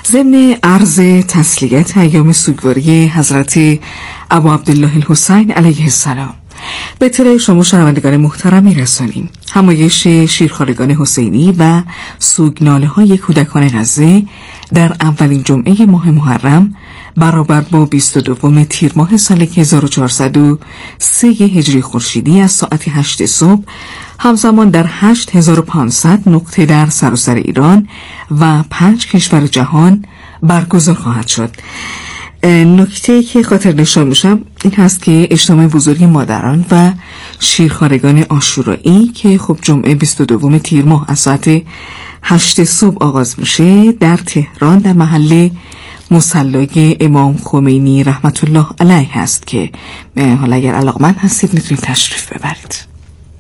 ضمن عرض تسلیت ایام سوگواری حضرت ابا عبدالله الحسین علیه السلام به اطلاع شما شنوندگان محترم می‌رسانیم. همایش شیرخوارگان حسینی و سوگناله‌های کودکان غزه در اولین جمعه ماه محرم برابر با 22 تیر ماه سال 1403 هجری خورشیدی از ساعت 8 صبح همزمان در 8500 نقطه در سراسر ایران و 5 کشور جهان برگزار خواهد شد. نکته که خاطر نشان میشم این هست که اجتماع بزرگ مادران و شیرخوارگان عاشورایی که خب جمعه 22 تیر ماه از ساعت 8 صبح آغاز میشه در تهران در محله مصلی امام خمینی رحمت الله علیه هست که حالا اگر علاقمند هستید میتونید تشریف ببرید.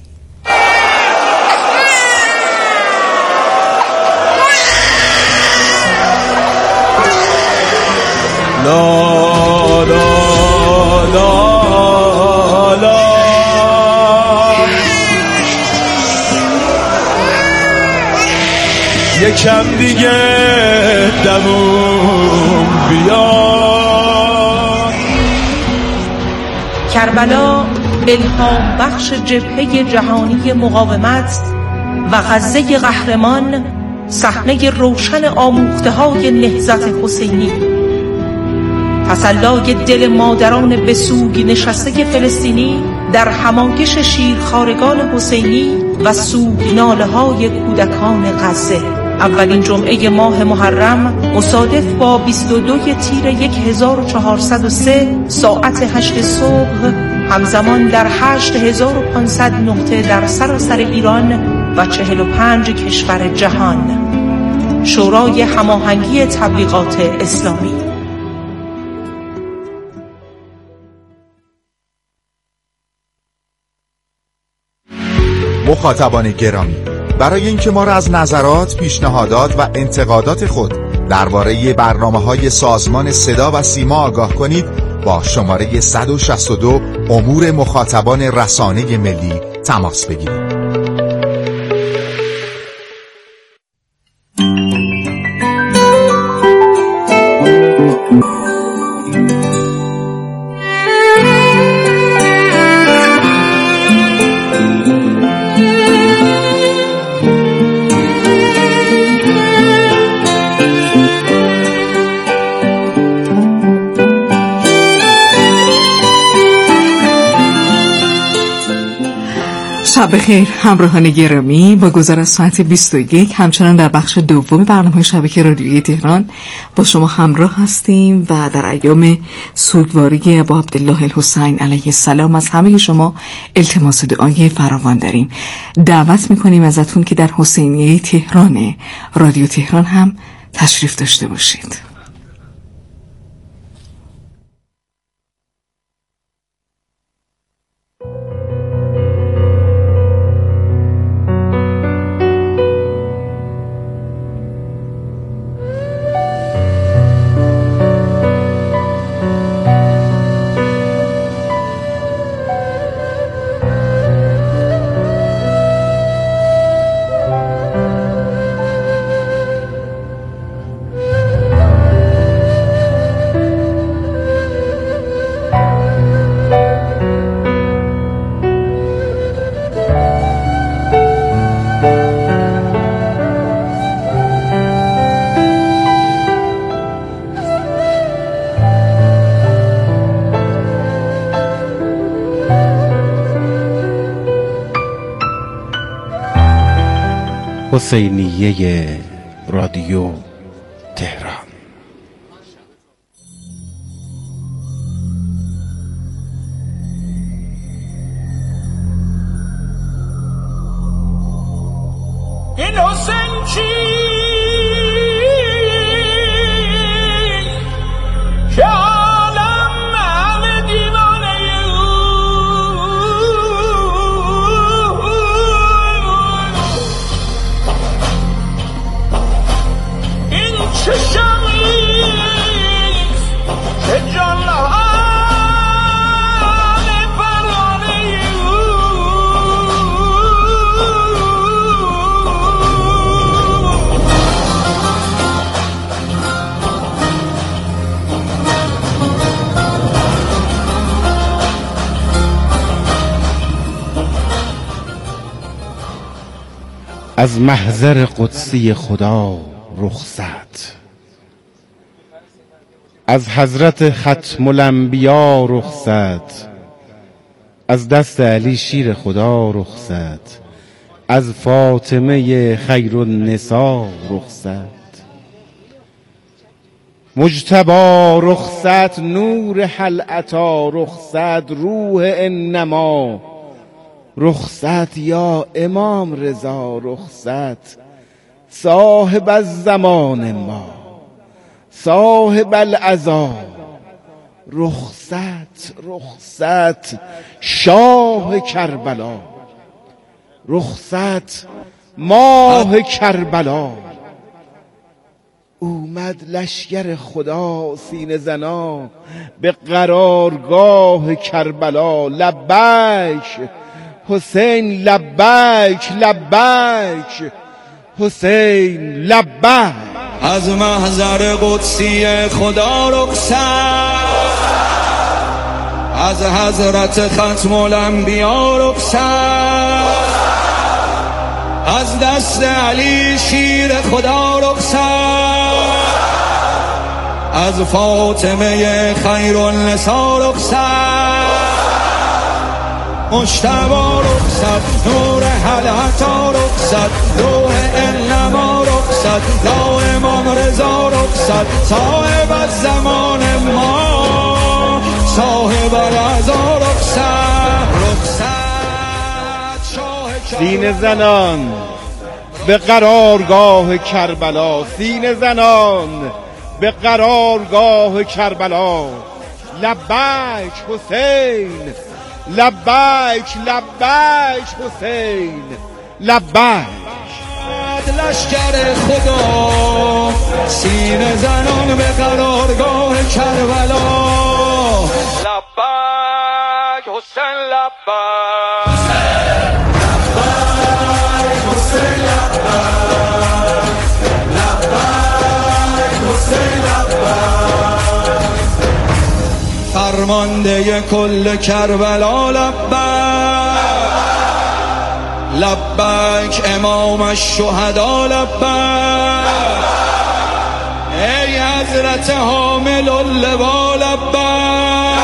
لا لا لا لا یکم دیگه دمون بیاد. کربلا الهام بخش جبهه جهانی مقاومت و غزه قهرمان صحنه روشن آموخته های نهضت حسینی، تسلای دل مادران به سوگ نشسته فلسطینی در همایش شیرخوارگان حسینی و سوگناله‌های کودکان غزه. اولین جمعه ماه محرم مصادف با 22 تیر 1403 ساعت 8 صبح همزمان در 8500 نقطه در سراسر ایران و 45 کشور جهان. شورای هماهنگی تبلیغات اسلامی. مخاطبان گرامی، برای اینکه ما را از نظرات، پیشنهادات و انتقادات خود درباره برنامه‌های سازمان صدا و سیما آگاه کنید، با شماره 162 امور مخاطبان رسانه ملی تماس بگیرید. شب بخیر همراهان گرامی، با گذر از ساعت 21 همچنان در بخش دوم برنامه شبکه رادیویی تهران با شما همراه هستیم و در ایام سوگواری ابا عبدالله الحسین علیه السلام از همه شما التماس دعای فراوان داریم. دعوت میکنیم ازتون که در حسینیه تهران رادیو تهران هم تشریف داشته باشید. حسینیه رادیو تهران. این حسین چی که عالم همه دیوانه این چه شمیست که جان از محضر قدسی خدا رخصت، از حضرت ختم الانبیا رخصت، از دست علی شیر خدا رخصت، از فاطمه خیر النساء رخصت. مجتبی رخصت، نور هل اتی رخصت، روح انما رخصت، یا امام رضا رخصت، صاحب الزمان ما صاحب العزا رخصت، رخصت شاه کربلا رخصت، ماه کربلا. اومد لشگر خدا سینه زنا به قرارگاه کربلا. لبیک حسین لبیک، لبیک حسین لبیک. از محضر قدسی خدا رخصت، از حضرت ختم الانبیا رخصت، از دست علی شیر خدا رخصت، از فاطمه خیر النساء رخصت، مجتبی رخصت، نور هل اتی رخصت، روح انما رخصت، یا امام رضا رخصت، صاحب الزمان ما صاحب العزا رخصت، رخصت شاه سینه زنان به قرارگاه کربلا، سینه زنان به قرارگاه کربلا. لبیک حسین لبیک، لبیک حسین لبیک. لشگر خدا سینه زنان به قرارگاه کربلا. لبیک حسین لبیک، لبیک حسین لبیک، لبیک حسین لبیک. فرمانده کل کربلا لبیک، لبیک امام الشهدا لبیک، ای حضرت حامل اللوا لبیک،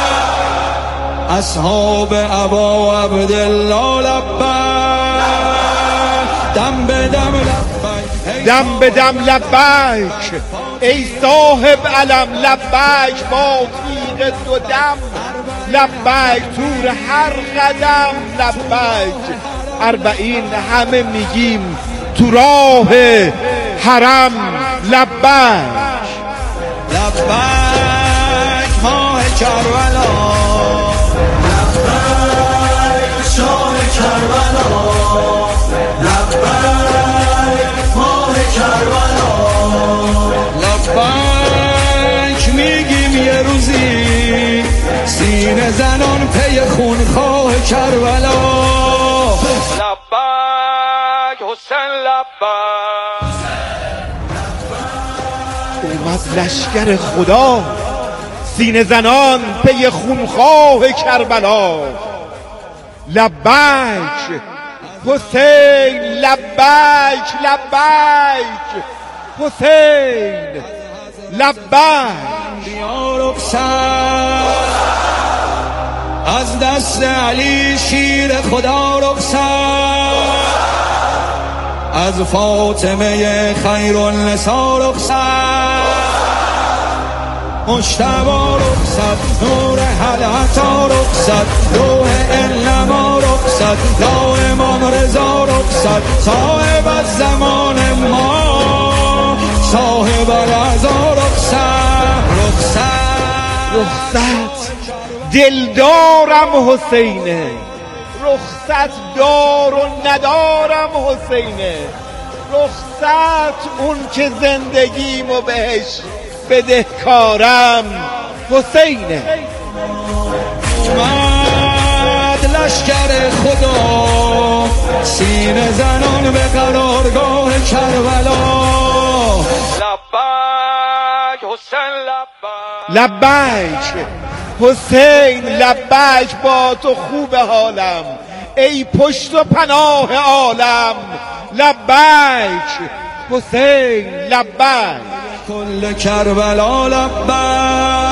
اصحاب ابا عبدالله لبیک، دم به دم لبیک، دم به دم لبیک، ای صاحب علم لبیک، با تیغ دو دم لبیک، تور هر قدم لبیک. اربعین همه میگیم تو راه حرم لبیک، لبیک ماه کربلا، لبیک شاه کربلا، لبیک ماه کربلا، لبیک میگیم یه روزی سینه زنان پی خونخواه کربلا. لبیک حسین لبیک. اومد لشگر خدا سینه زنان پی خونخواه کربلا. لبیک حسین لبیک، لبیک حسین لبیک. از دست علی شیر خدا رخصت، از فاطمه خیر النساء رخصت، مجتبی رخصت، نور هل اتی رخصت، روح انما رخصت، یا امام رضا رخصت، صاحب الزمان ما صاحب العزا رخصت، رخصت، رخصت دلدارم حسینه، رخصت دار و ندارم حسینه، رخصت اون که زندگیمو بهش بدهکارم حسینه. اومد لشگر خدا سینه زنان به قرارگاه کربلا. لبیک حسین لبیک، لبیک حسین لبیک، با تو خوب حالم ای پشت و پناه عالم لبیک حسین لبیک کل کربلا لبیک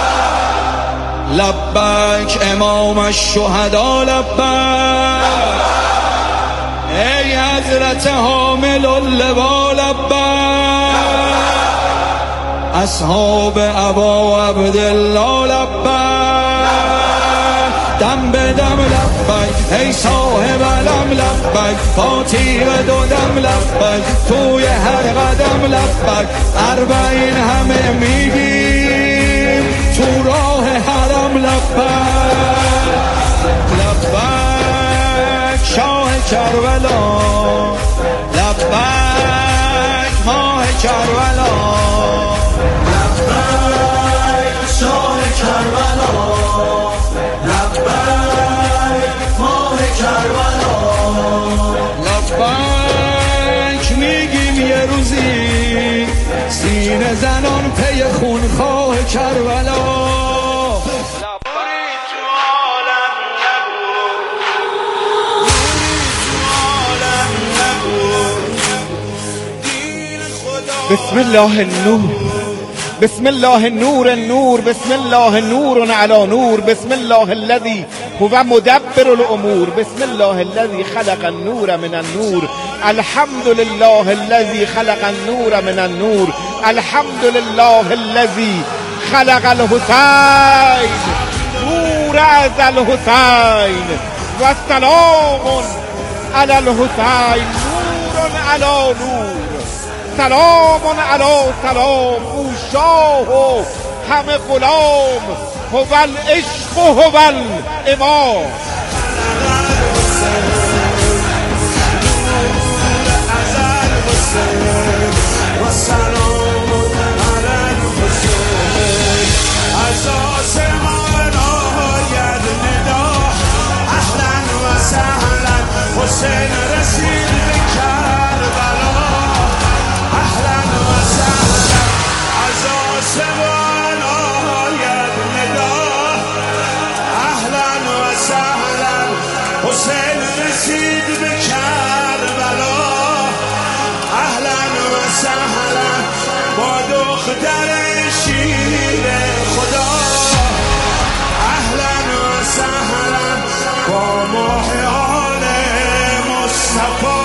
لبیک امام الشهدا لبیک ای حضرت حامل اللوا لبیک اصحاب ابا عبدالله لبیک دم به دم لبیک ای صاحب علم لبیک فاتی و دو دم لبیک توی هر قدم لبیک اربعین همه میگیم تو راه حرم لبیک لبیک شاه کربلا لبیک ماه کربلا لبیک شاه کربلا لبیک میگیم یه روزی سینه زنان پی خونخواه کربلا بسم الله النور بسم الله نور النور بسم الله نور على نور بسم الله الذي هو مدبر الامور بسم الله الذي خلق النور من النور الحمد لله الذي خلق النور من النور الحمد لله الذي خلق الحسين نور از الحسين والسلام على الحسين نور على نور سلام علی سلام او شاه و همه غلام هو العشق و هو الامام حسین رسید به کربلا اهلا و سهلا با دختر شیر خدا اهلا و سهلا با ماهیان مصطفی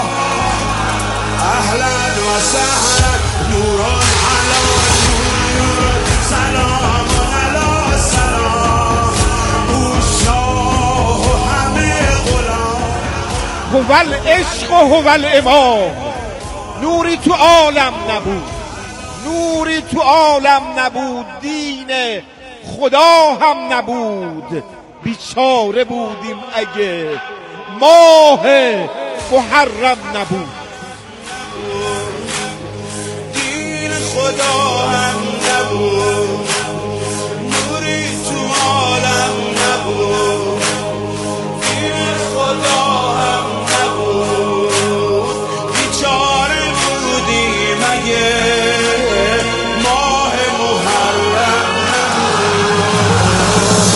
اهلا و سهلا نوران علی نور سلام علی سلام او شاه هو العشق و هو الامام نوری تو عالم نبود نوری تو عالم نبود دین خدا هم نبود بیچاره بودیم اگه ماه محرم نبود دین خدا هم نبود نوری تو عالم نبود دین خدا هم نبود بیچاره بودیم اگه ماه محرم نبود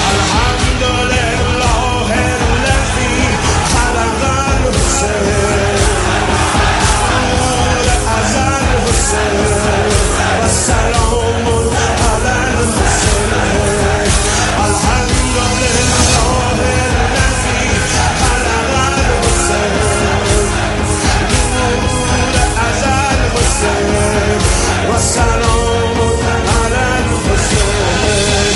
الحمدلله الذی خلق الحسین نور از الحسین و سلام علی الحسین الحمدلله الذی خلق الحسین نور از الحسین و سلام علی الحسین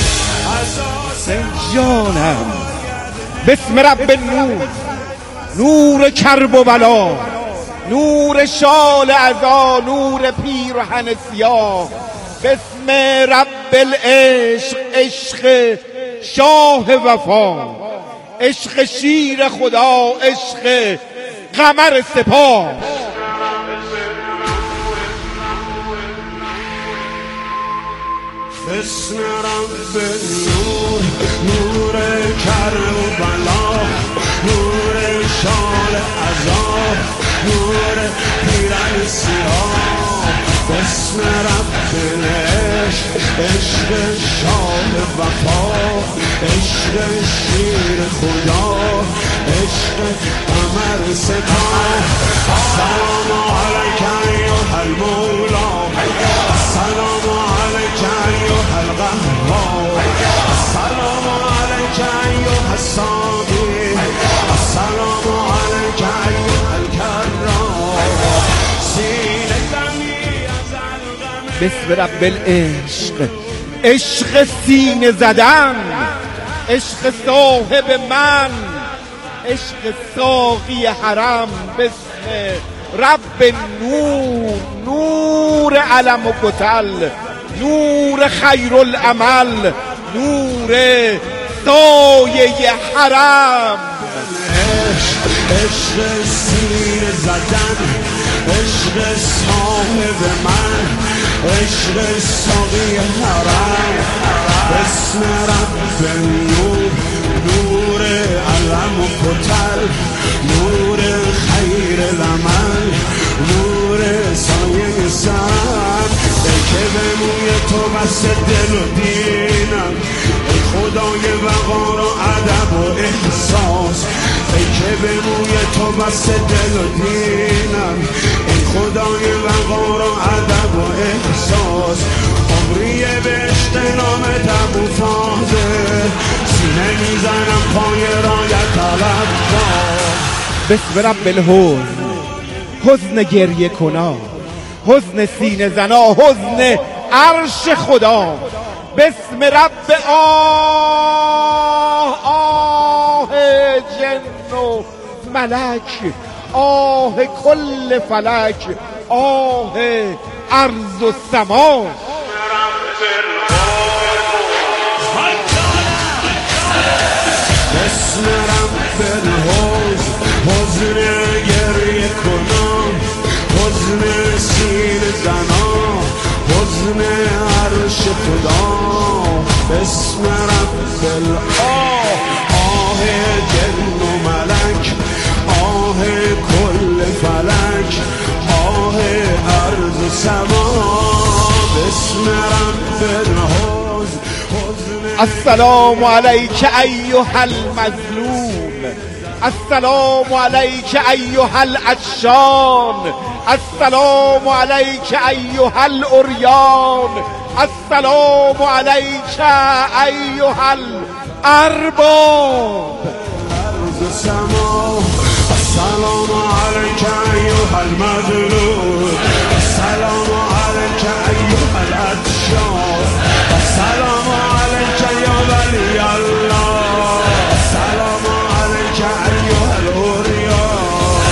جانم بسم رب نور نور کرب و بلا نور شال عزا نور پیرهن سیاه بسم رب العشق عشق شاه وفا عشق شیر خدا عشق قمر سپاه بسم رب نور نور کربلا نور شال عذاب نور پیرهن سیاه بسم رب عشق شاه وفا، عشق شیر خدا، عشق قمر سپاه. السلام علیک ایها المولا، السلام علیک ایها القهار، السلام علیک ایها الساقی، السلام علیک ایها الکرام. سینه غمی از الغم بسم رب العشق، عشق سینه زدن، عشق صاحب من، عشق ساقی حرم. بسم رب نور، نور علم و کتل، نور خیر العمل، نور سایه حرم. عشق سینه زدن، عشق صاحب من، عشق ساقی حرم. بسم رب نور، نور علم و کتل، نور خیر العمل، نور سایه سرم. ای که به موی تو بس دل و دینم، ای خدای وقار و ادب و احساس. ای که به موی تو بس دل و دینم، ای خدای وقار و ادب و احساس. عمریه به عشق نامت ابو فاضل، سینه میزنم پای رایت طلبکار. بسم رب الحزن، حزن گریه کنا، حزن سینه زنا، حزن عرش خدا. بسم رب آه جن و ملک، آه کل فلک، آه ارض و سما. بسم رب الحزن، حزن گریه کنم، حزن سینه زنا، حزن عرش خدا. بسم رب الآه، آه جن و ملک، آه کل فلک، آه ارض و سما. بسم رب الحزن، السلام علیک ایها المظلوم، السلام علیک ایها العطشان، السلام علیک ایها العریان، السلام علیک ایها الارباب. ارض و سما. السلام علیک ایها المظلوم، السلام علیک ایها العطشان، السلام علیک یا ولی الله، السلام علیک ایها العریان.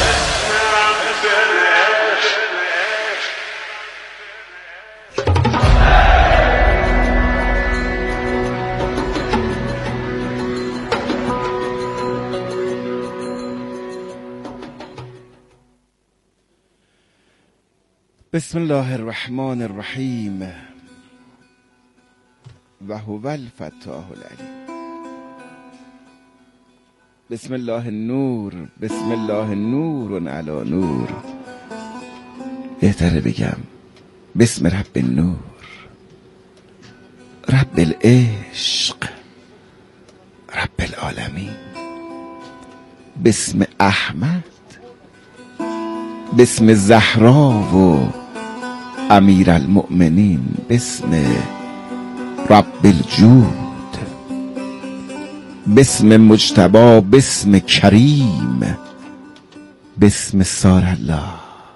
بسم الله الرحمن الرحیم و هو الفتاح العلیم. بسم الله النور، بسم الله نور علی نور. بهتره بگم بسم رب النور، رب العشق، رب العالمین. بسم احمد، بسم زهرا و امیر المؤمنین، بسم رب الجود، بسم مجتبی، بسم کریم، بسم سار الله،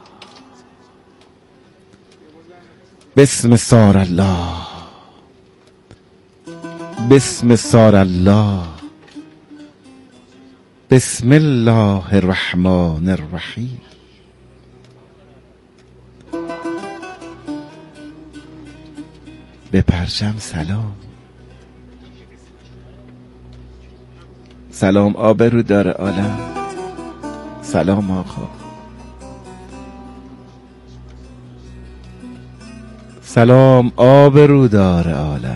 بسم سار الله، بسم سار الله. بسم الله الرحمن الرحیم. به پرچم سلام، سلام آبرو داره عالم، سلام آقا، سلام آبرو داره عالم.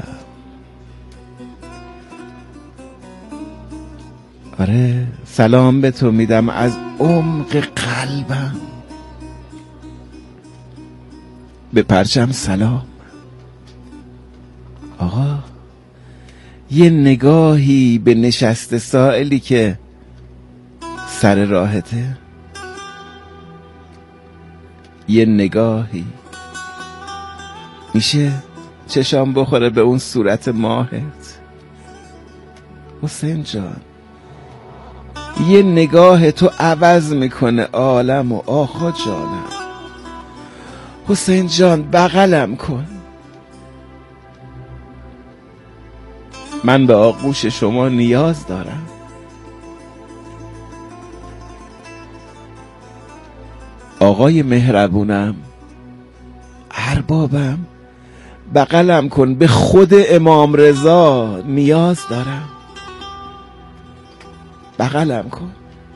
آره سلام به تو میدم از عمق قلبم. به پرچم سلام، یه نگاهی به نشسته سائلی که سر راهته، یه نگاهی میشه چشام بخوره به اون صورت ماهت حسین جان. یه نگاه تو عوض میکنه عالم و آخا جانم. حسین جان بغلم کن، من به آغوش شما نیاز دارم. آقای مهربونم، اربابم، بغلم کن، به خود امام رضا نیاز دارم، بغلم کن.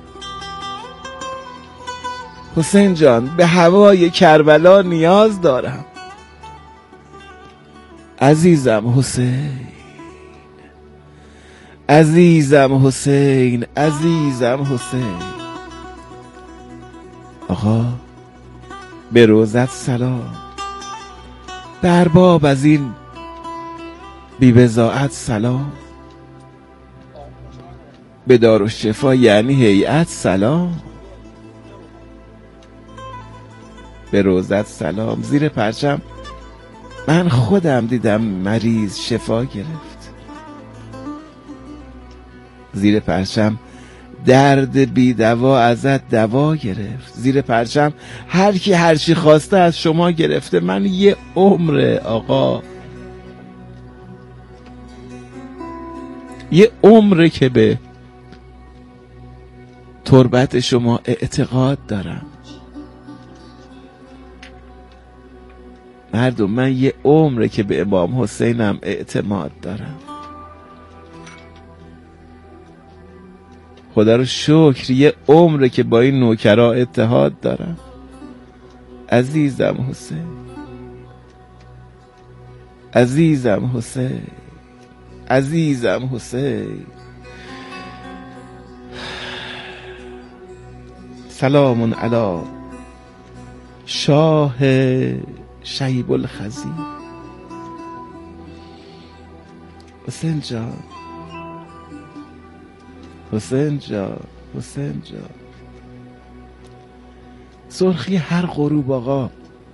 حسین جان به هوای کربلا نیاز دارم. عزیزم حسین، عزیزم حسین، عزیزم حسین. آقا به روزت سلام، به ارباب از این بی بضاعت سلام، به دارالشفا یعنی هیئت سلام، به روزت سلام. زیر پرچم من خودم دیدم مریض شفا گرفت، زیر پرچم درد بی دوا ازت دوا گرفت، زیر پرچم هر کی هر چی خواسته از شما گرفته. من یه عمره آقا، یه عمره که به تربت شما اعتقاد دارم. مردم من یه عمره که به امام حسینم اعتماد دارم. خدا رو شکر یه عمره که با این نوکرا اتحاد دارم. عزیزم حسین، عزیزم حسین، عزیزم حسین. سلام علی شاه شیب الخزی. حسین جان، حسین جان، حسین جان. سرخی هر غروب آقا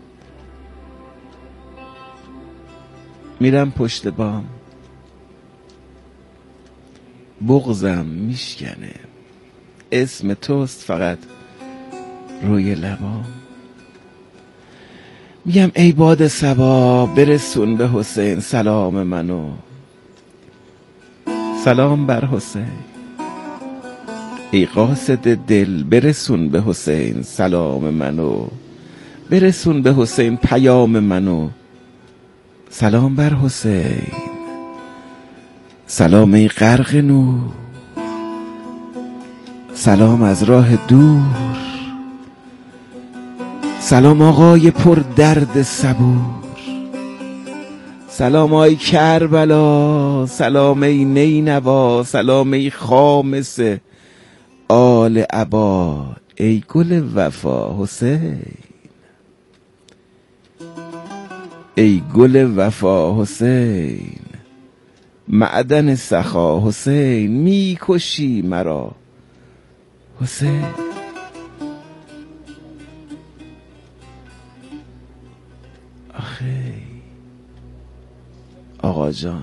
میرم پشت بام، بغضم میشکنه، اسم توست فقط روی لبام. میگم ای باد صبا برسون به حسین سلام منو، سلام بر حسین. ای قاصد دل برسون به حسین سلام منو، برسون به حسین پیام منو، سلام بر حسین. سلام ای غرق نور، سلام از راه دور، سلام آقای پر درد صبور، سلام آی کربلا، سلام ای نینوا، سلام ای خامس آل عبا، ای گل وفا حسین، ای گل وفا حسین، معدن سخا حسین، میکشی مرا حسین. آخه آقا جان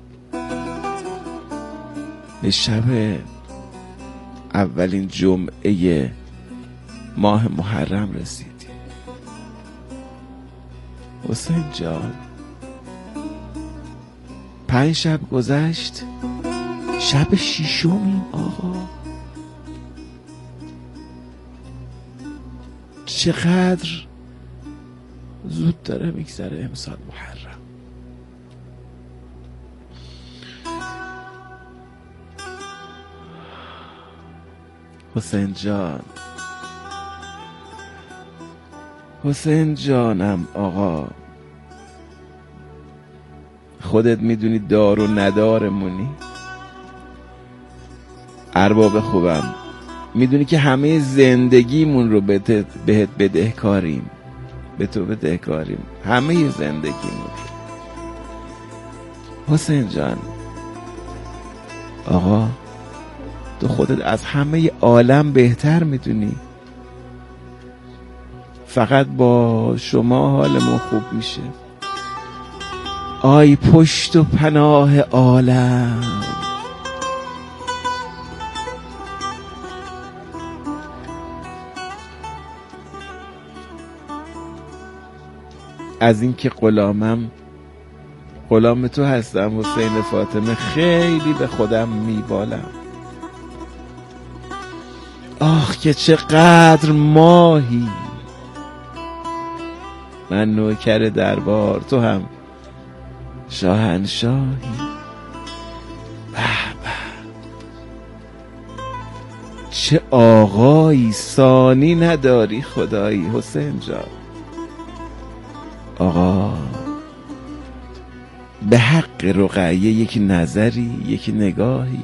به شب اولین جمعه ماه محرم رسیدی حسین جان. 5 شب گذشت، شب 6م آقا. چقدر زود داره میگذره امسال محرم. حسین جان، حسین جانم آقا، خودت میدونی دار و ندارمونی. ارباب خوبم میدونی که همه زندگیمون رو بهت بدهکاریم، به تو بدهکاریم همه زندگیمون. حسین جان آقا تو خودت از همه عالم بهتر میدونی، فقط با شما حالمون خوب میشه. آی پشت و پناه عالم، از این که غلام تو هستم حسین فاطمه، خیلی به خودم میبالم. آخ که چقدر ماهی، من نوکر دربار، تو هم شاهنشاهی. به به چه آقایی، ثانی نداری خدایی حسین جان. آقا به حق رقیه یک نظری، یک نگاهی.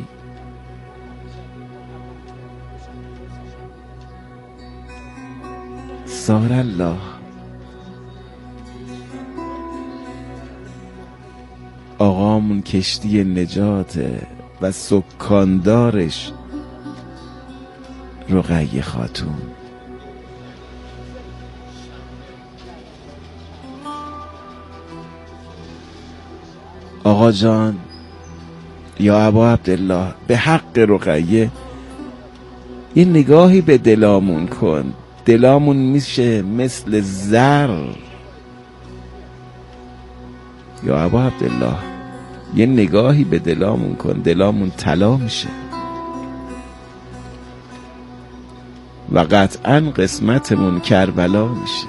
سار الله. آقامون کشتی نجاته و سکاندارش رقیه خاتون. آقا جان یا ابا عبدالله، به حق رقیه یه نگاهی به دلامون کن، دلامون میشه مثل زر. یا ابا عبدالله یه نگاهی به دلامون کن، دلامون طلا میشه و قطعا قسمتمون کربلا میشه.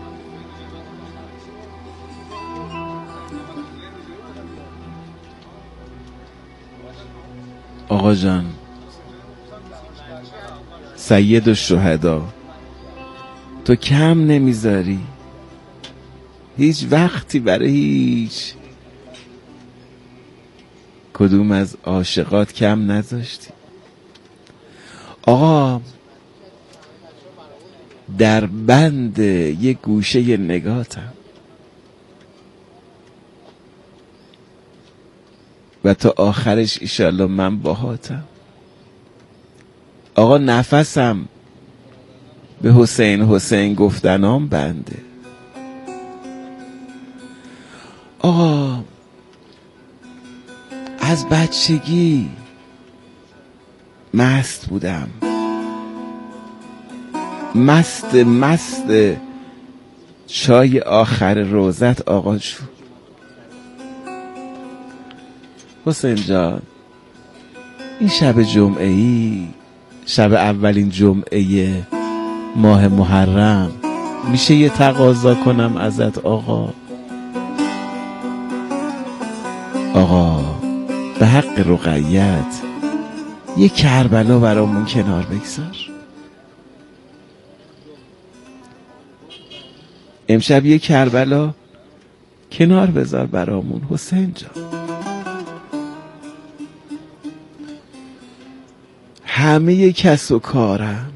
آقا جان سید الشهدا، تو کم نمیذاری، هیچ وقتی برای هیچ کدوم از عاشقات کم نذاشتی. آقا در بند یک گوشه نگاتم و تا آخرش ایشالله من باهاتم. آقا نفسم به حسین گفتنام بنده. آقا از بچگی مست بودم، مست چای آخر روزت آقا جون. حسین جان این شب جمعه‌ای، شب اولین جمعه ماه محرم، میشه یه تقاضا کنم ازت آقا؟ آقا به حق رقیت یه کربلا برامون کنار بگذار. امشب یه کربلا کنار بذار برامون حسین جان. همه کس و کارم،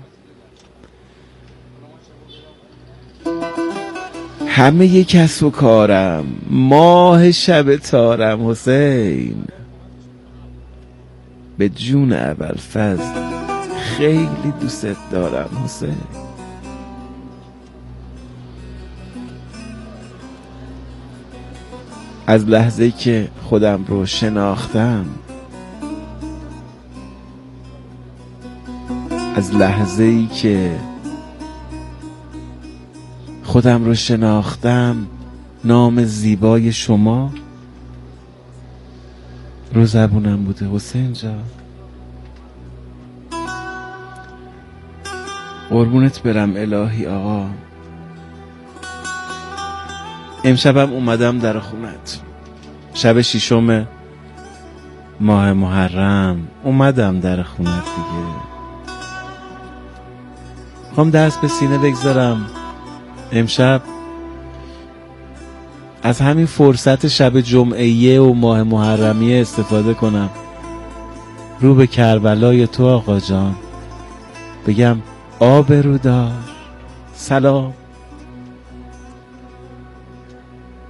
همه کس و کارم، ماه شب تارم حسین، به جون ابوالفضل خیلی دوست دارم حسین. از لحظه که خودم رو شناختم، از لحظه‌ای که خودم رو شناختم، نام زیبای شما رو زبونم بوده حسین جان. قربونت برم الهی آقا. امشبم اومدم در خونت، شب 6 ماه محرم اومدم در خونت دیگه. خوام دست به سینه بگذارم امشب از همین فرصت شب جمعه و ماه محرمیه استفاده کنم، رو به کربلای تو آقا جان بگم آبرودار، سلام.